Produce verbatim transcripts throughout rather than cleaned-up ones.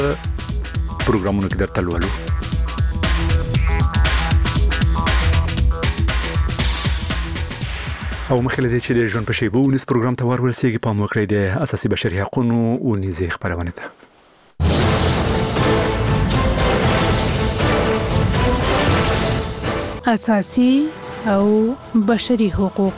پروګرامونو کې درته لولو. او مخکې له دې چې د ژوند په شیبو ونیس پروګرام ته ورورسېږي، پام وکړئ د اساسي بشري حقوقو ونیزې خبرونه ته. اساسي او بشري حقوق.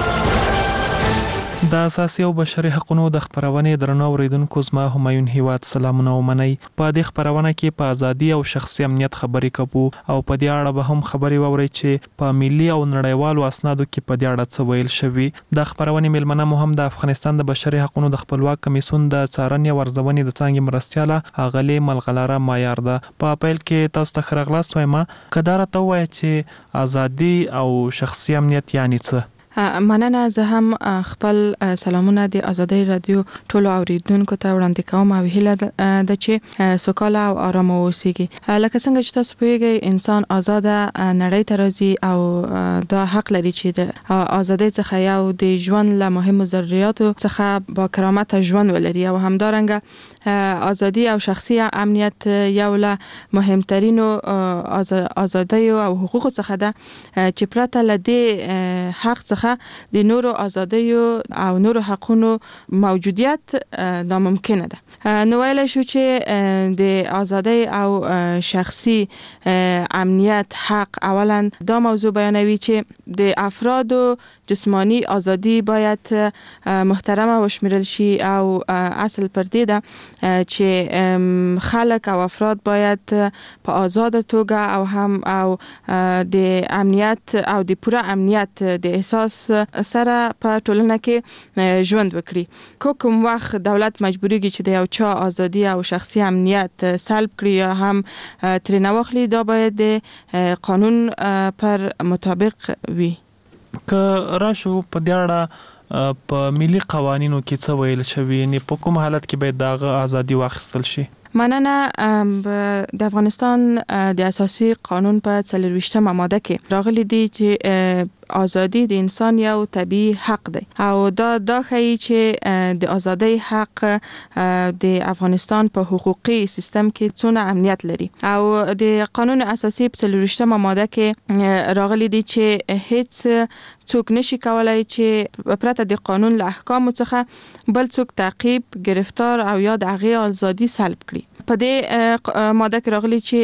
د اساسي او بشري حقوقو د خبرونې درنو اوریدونکو زما همایون هیواد سلامونه ومنئ. په دې خبرونه کې په ازادي او شخصي امنیت خبرې کوو او په دې اړه به هم خبرې ووري چې په ملي او نړیوالو اسنادو کې په دې اړه څه ویل شوی. د خبرونې ملمنه مو هم د افغانستان د بشري حقوقو د خپلواک کمیسیون د څارنې او ارزونې د څنګه مرستياله اغلی ملغلره معیار ده. په اپریل کې تاسو ته خرغلاس وایم کدار ته وایي چې ازادي او شخصي امنیت یعنی څه. مننه. زه هم خپل سلامونه د آزادۍ رادیو ټولو اوریدونکو ته وړاندې کوم او هیله ده چې سوکاله او آرام اوسئ. لکه څنګه چې تاسو پوهیږئ انسان آزاده نړۍ ته راځي او دا حق لري چې د آزادۍ څخه یو د ژوند له مهمو ضرورتو څخه با کرامت ژوند ولري او همدارنګه آزادي او شخصي امنیت یو له مهمترینو آزادۍ او حقوقو څخه ده چې پرته له دې حق څخه د نورو آزادۍ او نورو حقونو موجودیت ناممکنه ده. نو ویل شو چې د آزادۍ او شخصي امنیت حق اولا دا موضوع بیانوي چې د افرادو جسمانی آزادی باید محترمه وشمیرل شي او اصل پر دې ده چې خلک او افراد باید په آزاد توګه او هم او د امنیت او د پوره امنیت د احساس سره په ټولنه کې ژوند وکړي. کوم وخت دولت مجبوریږي چې د یو چا آزادي او شخصي امنیت سلب کړي یا هم ترې نه واخلي، دا باید د قانون پر مطابق وي. که راشو په دې اړه په ملي قوانینو کې څه ویل شوی، یعنی په کوم حالت کې باید دغه ازادي واخیستل شي؟ مننه. د افغانستان د اساسي قانون په څلور ویشتمه ماده کې راغلي دي چې ازادي د انسان یو طبيعي حق دی او دا دا ښیي چې د ازادۍ حق د افغانستان په حقوقي سیستم کې څونه اهمیت لري او د قانون اساسي په څلور ویشتمه ماده کې راغلي دي چې هیڅ څوک نشي کولای چې پرته د قانون له احکامو څخه بل څوک تعقیب، گرفتار او یا د هغې ازادي سلب کړي. په دې ماده کې راغلي چې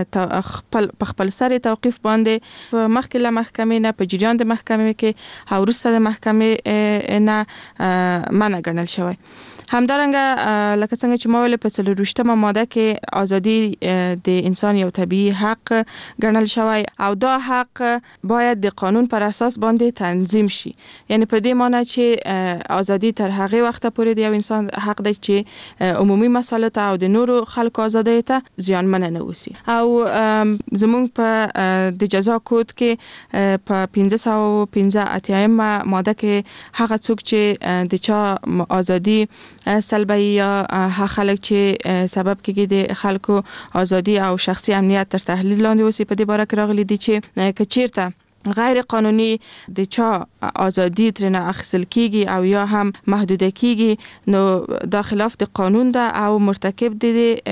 خپل خپل سره توقيف باندې مخکې له محکمې نه په جریان د محکمې کې او وروسته د محکمې نه منع ګڼل شوی. همدارنګه لکه څنګه چې ما ویل په څلور ویشتمه ماده کې ازادي د انسان یو طبيعي حق ګڼل شوی او دا حق باید د قانون پر اساس باندې تنظیم شي. یعنی په دې معنی چې ازادي تر هغه وخت پورې د یو انسان حق دی چې عمومي مسایل ته او د نورو خلکو ازادۍ ته زیانمن نه اوسي. او زموږ په د جزا کود کې په پنځه سوه پنځه اتیایمه ماده کې هغه څوک چې د چا ازادي سلبي یا خلک چې سبب کېږي د خلکو ازادي او شخصي امنیت تر تحلیل لاندې اوسي، په دې باره کې راغلي دي چې کچیرته غیر قانوني د چا ازادي ترنه اخیستل کیږي او یا هم محدوده کیږي، نو دا خلاف د قانون ده او مرتکب د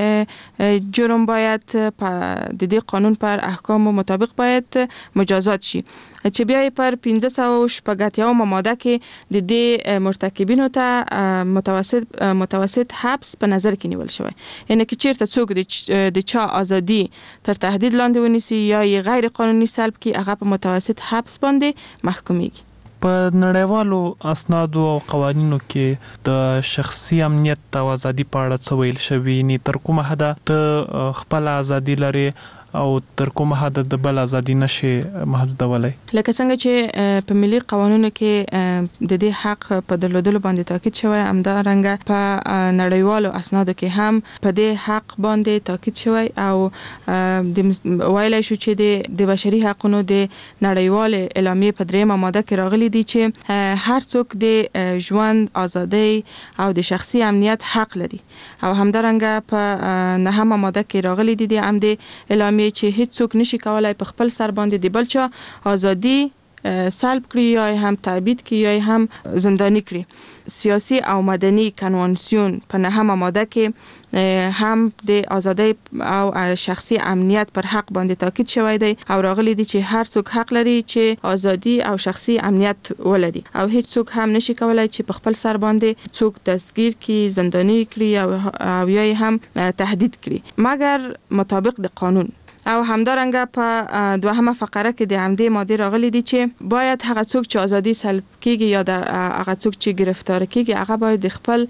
جرم باید د دې قانون پر احکام مطابق باید مجازات شي. چې بیا پر پنځه سوه شپږ اتیایمه ماده کې د دې مرتکبینو ته متوسط متوسط حبس په نظر کې نیول شوی. یعنی چې چیرته څوک د چا ازادي تر تهدید لاندې ونیسي یا یې غیر قانوني سلب کړي، هغه په متوسط حبس باندې محکومیږي. په نړیوالو اسنادو او قوانینو کې د شخصي امنیت او ازادي په اړه څه ویل شوی؟ نه تر کومه حد ته خپل ازادي لري او تر کومه حد د بل ازادي نشي محدودولای؟ لکه څنګه چې په ملي قوانینو کې د دې حق په درلودلو باندې تاکید شوی، همدارنګه په نړیوالو اسنادو کې هم په دې حق باندې تاکید شوی او د ویلای شو چې د بشري حقوقو د نړیوال اعلامیه په دریمه ماده کې راغلي دي چې هر څوک د ژوند ازادي او د شخصي امنیت حق لري او همدارنګه په نهمه ماده کې راغلي دي د هم د اعلامیه چې هیڅ څوک نشي کولای په خپل سر باندې د بل چا ازادي سلب کړي یا هم تعبید کړي یا هم زندانی کړي. سیاسی او مدني کنوانسیون په نهمه ماده کې هم د ازادي او شخصي امنیت پر حق باندې تاکید شوی دی او راغلی دی چې هر څوک حق لري چې ازادي او شخصي امنیت ولري او هیڅ څوک هم نشي کولای چې په خپل سر باندې څوک دستگیر کړي، زنداني کړي او او یا هم تهدید کړي مګر مطابق د قانون. او همدارنګه په دوهمه فقره کې د همدې ماده راغلي دي چې باید هغه څوک چې ازادي سلب کیږي یا د هغه څوک چې گرفتار کیږي هغه باید د خپل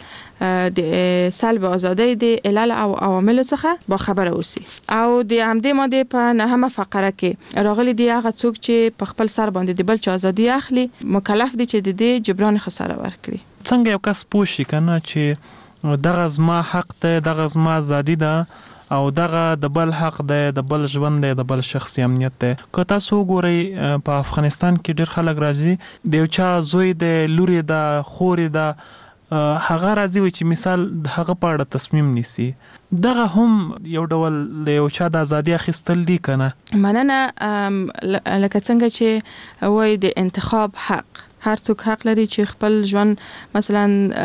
د سلب ازادي د علل او عوامل څخه با خبره اوسي. او د همدې ماده په نهمه فقره کې راغلي دي هغه څوک چې په خپل سر باندې د بل چا ازادي اخلي مکلف دي چې د دې جبران خساره ورکړي. څنګه یو کس پوښي کنه چې دغه زما حق ته، دغه زما ازادي ده او دغه د بل حق دی، د بل ژوند دی، د بل شخصي امنیت دی. که تاسو وګورئ په افغانستان کې ډېر خلک راځي د یو چا زوی دی، لوري ده، خوري ده، هغه راځي وي چې مثال د هغه په اړه تصمیم نیسي. دغه هم یو ډول د یو چا د ازادي اخیستل دي کنه. مننه. لکه څنګه چې وایي د انتخاب حق، هر څوک حق لري چې خپل ژوند مثلا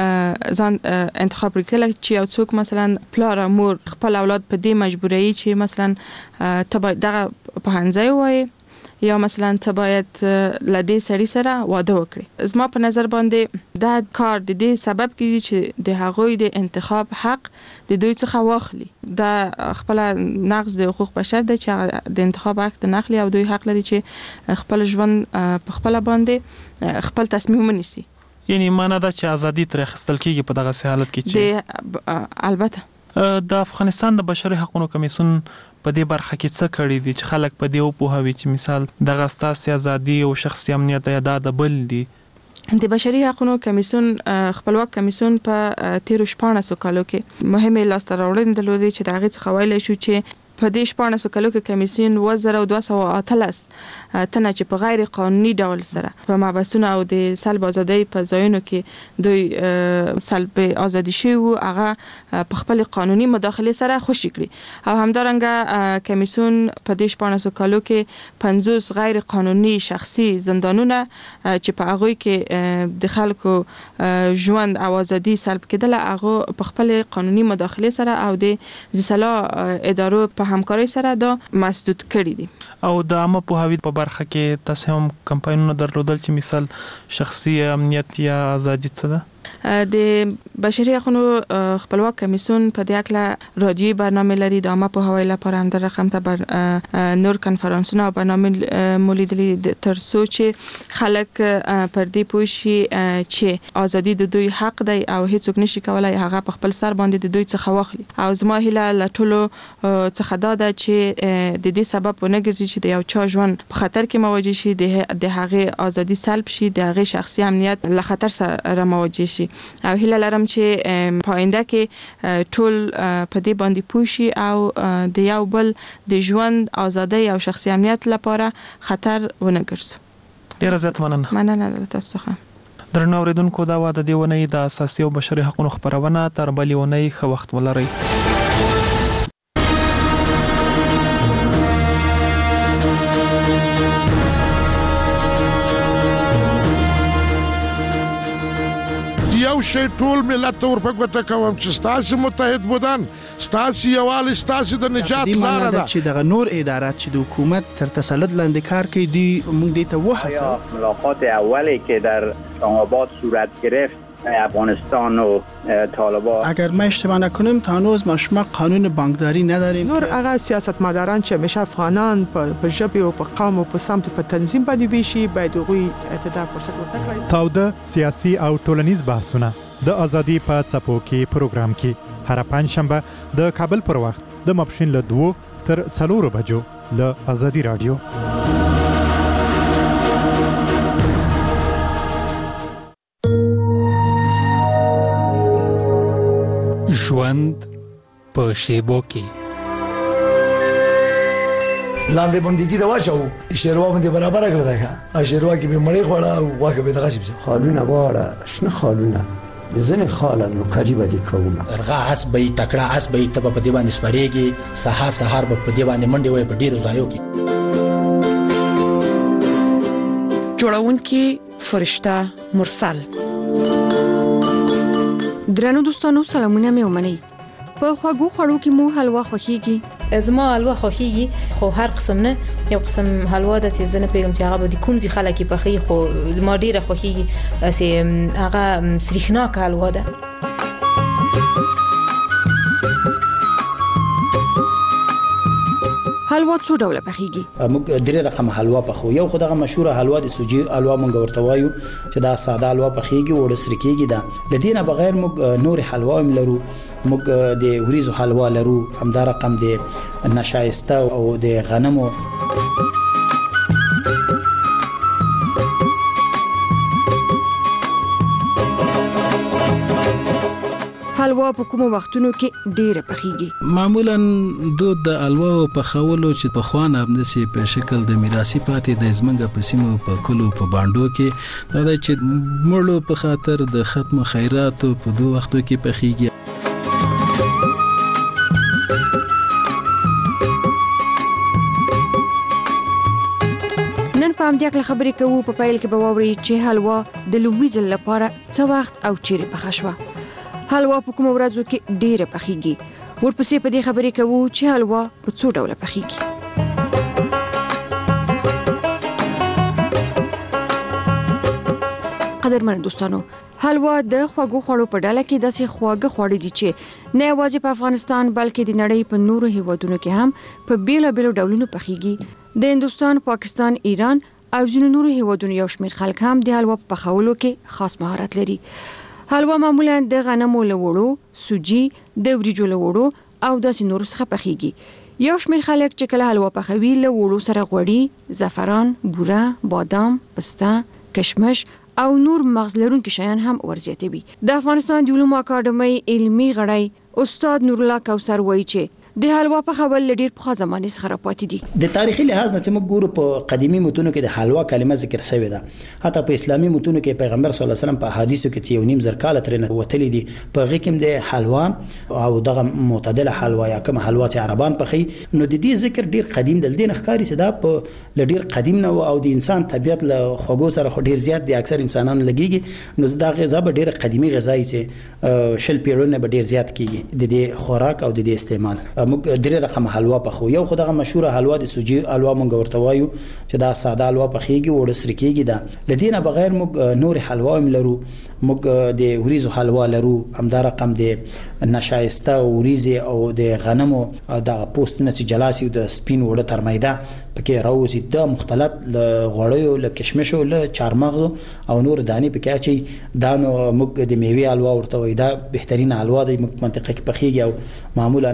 ځان انتخاب کړي چې یو څوک مثلا پلار مور خپل اولاد په دې مجبوري چې مثلا ته دغه په هنځي وای یا مثلا ته باید لدې سړي سره واده وکړي. زما په نظر باندې دا کار د دې سبب کیږي چې د هغوی د انتخاب حق د دوی څخه واخلي. دا خپل نقض د حقوق بشر دی چې د انتخاب حق د نخلي او دوی حق لري چې خپل ژوند په خپل باندې خپل تصمیم ونیسي. یعنی معنا دا چې ازادي تر اخیستل کیږي په دغه حالت کې چې البته د افغانستان د بشري حقوقو کمیسیون په دې برخه کې څه کړی دي چې خلک په دې وپوهوي چې مثال دغه ستاسو ازادي او شخصي امنیت یا د بل دي. د بشري حقوقو کمیسیون خپلواک کمیسیون په تیر شپږ کالو کې مهمه لاسته راوړنې درلودې چې د هغې څخه ویلی شو چې په دې شپږ کالو کې کمیسیون دوه زره دوه سوه اتلس تنه چې په غیر قانوني ډول سره په محبسونو او د سلب ازادي په ځایونو کې دوی سلب ازادي شوی او هغه په خپل قانوني مداخله سره خوشی کړي. او همدارنګه کمیسیون په دې شپږ کالو کې پنځوس غیر قانوني شخصي زندانونه چې په هغه کې د خلکو ژوند او ازادي سلب کېدل هغه په خپل قانوني مداخله سره او د ځلا ادارو په همکاري سره دا مسدود کړی دي. او د عامه پوهاوی په برخه کې تاسو هم کمپاینونه درلودل چې مثال شخصي امنیت یا ازادي څه ده؟ د بشري حقوقو خپلواک کمیسیون په دې اړه رادیوي برنامه لري د عامه پوهاوی لپاره هم د رقم ته بر نور کنفرانسونه او برنامه مولیدلې تر څو چې خلک پر دې پوه شي چې ازادي د دوی حق دی او هیڅوک نشي کولای هغه په خپل سر باندې د دوی څخه واخلي. او زما هیله له ټولو څخه دا ده چې د دې سبب ونه ګرځي چې د یو چا ژوند په خطر کې مواجه شي، د هغه ازادي سلب شي، د هغه شخصي امنیت له خطر سره مواجه شي. او هیله لرم چې پاینده کې ټول په دې باندې پوښي او د یو بل د ژوند ازادي او شخصي امنیت لپاره خطر ونه ګرځي. ډیره زیات مننه. مننه تاسو څخه. درنو اوریدونکو دا واده دی ونی د اساسي او بشري حقوقو خبرونه تر بلې ونی خو وخت ولري. یو شی ټول ملت ته ورپګوته کوم چې ستاسو متحد بودن، ستاسو یووالی، ستاسو د نجات لاره ده. چې دغه نور ادارات چې د حکومت تر تسلط لاندې کار کوي دی موږ دې ته وحسه. ملاقات اولی که در اسلام‌آباد صورت گرفت افغانستان و طالبان، اگر ما اشتباه نکنیم تا هنوز ما شما قانون بانکداری نداریم. نور هغه سیاستمداران چې همیشه افغانان په ژبه او په قوم او په سمت په تنظیم باندې ویشي باید هغوی ته فرصت ورکړي. تاوده سیاسي او ټولنیز بحثونه د ازادي په څپو کې پروګرام کې هر پنځشنبه د کابل پر وخت د ماپښین له دوه تر څلورو بجو له ازادي رادیو. ژوند په شیبو کې لاندې باندې دا واچو شیروا باندې برابر کړل دا شیروا کې به مړی خوړه او واکه به دغه شي خالونه واړه شنه خالونه ځنه خالانو قریبه دي کومه ارغا حسبې تکړه حسبې ته په دې باندې سپریږي سحر سحر په دې باندې منډي وي په ډیرو ځایو کې جوړونکي فرشته مرسل درنو دوستانو سلامونه مې ومنئ. په خواږو خوړو کې مو حلوا خوښیږي؟ زما حلوا خوښیږي خو هر قسم نه. یو قسم حلوا د سیزن پیغام چې هغه به کوم ځای خلک پخې خو ما ډیره خوښیږي چې هغه سریښناک حلوا ده. حلوا څو ډوله پخېږي؟ موږ درې رقم حلوا پخو. یو خدغه مشهور حلوا د سوجي حلوا مونږ ورته وایو چې دا ساده حلوا پخېږي وړ سره کېږي. دا لدینه بغیر موږ نور حلوا هم لرو. موږ د وریزو حلوا لرو، همدا رقم د نشایسته او د غنمو. حلوا په کومو وختونو کې ډیره پخېږي؟ معمولا دود د حلوا په خولو چې په خوانه همدسي په شکل د میراثي پاتې د زمنګ په سیمو په کلو په باندو کې دا چې مړو په خاطر د ختم خیراتو په دوه وختو کې پخېږي. نن په همدې اړه خبرې کوو. په پیل کې به واورئ چې حلوا د لومړي ځل لپاره څه وخت او چیرې پخه شوه. حلوا په کومو ورځو کې ډیره پخېږي. ورپسې په دې خبرې کوو چې حلوا په څو ډوله پخېږي. قدرمن دوستانو، حلوا د خواږو خوړو په ډله کې داسې خواږه خواړه دي چې نه یوازې په افغانستان بلکې د نړۍ په نورو هیوادونو کې هم په بیلابیلو ډولونو پخېږي. د هندوستان، پاکستان، ایران او ځینو نورو هیوادونو یو شمېر خلک هم د حلوا په پخولو کې خاص مهارت لري. حلوا معمولا د غنمو له وړو، سوجي، د وریجو له وړو او داسې نورو څخه پخېږي. یو شمېر خلک چې کله حلوا پخوي له وړو سره غوړي، زعفران، بوره، بادام، پسته، کشمش او نور مغز لرونکي شیان هم ورزیاتوي. د افغانستان د علومو اکاډمۍ علمي غړی استاد نورالله کوثر وایي چې د حلوا پخول ډیر پخوا زمانې څخه راپاتې دي. د تاریخي لحاظ نه چې موږ ګورو په قدیمي متونو کې د حلوا کلمه ذکر شوې ده. حتی په اسلامي متونو کې پیغمبر صلی الله علیه وسلم په حدیثو کې یو نیم زر کاله ترنه وتلې دي. په هغه کې د حلوا او دغه معتدله حلوا یا کوم حلوا چې عربان پخې نو د دې ذکر ډیر قدیم د دین ښکاری چې دا په ډیر قدیم نه او د انسان طبيعت له خوګو سره ډیر زیات دي. اکثر انسانانو لګيږي نو دا غذا به ډیر قدیمي غذای چې شل پیړونه به ډیر زیات کیږي د دې خوراک او د دې استعمال. موږ درې رقم حلوا پخو. یو خدغه مشهور حلوا د سوجي حلوا مونږ ورته وایو چې دا ساده حلوا پخېږي وړ سره کېږي. دا لدینه بغیر موږ نور حلوا هم لرو. موږ د وریزو حلوا لرو، همدا رقم د نشایسته وریزې او د غنمو د پوست نه چې جلاسي د سپین وړه تر میده پکې راوځي. د مختلف غوړیو له کشمشو له چارمغز او نور دانی پکې اچي. دا نو موږ د میوې حلوا ورته وایو. دا بهترین حلوا د منطقه کې پخېږي او معمولا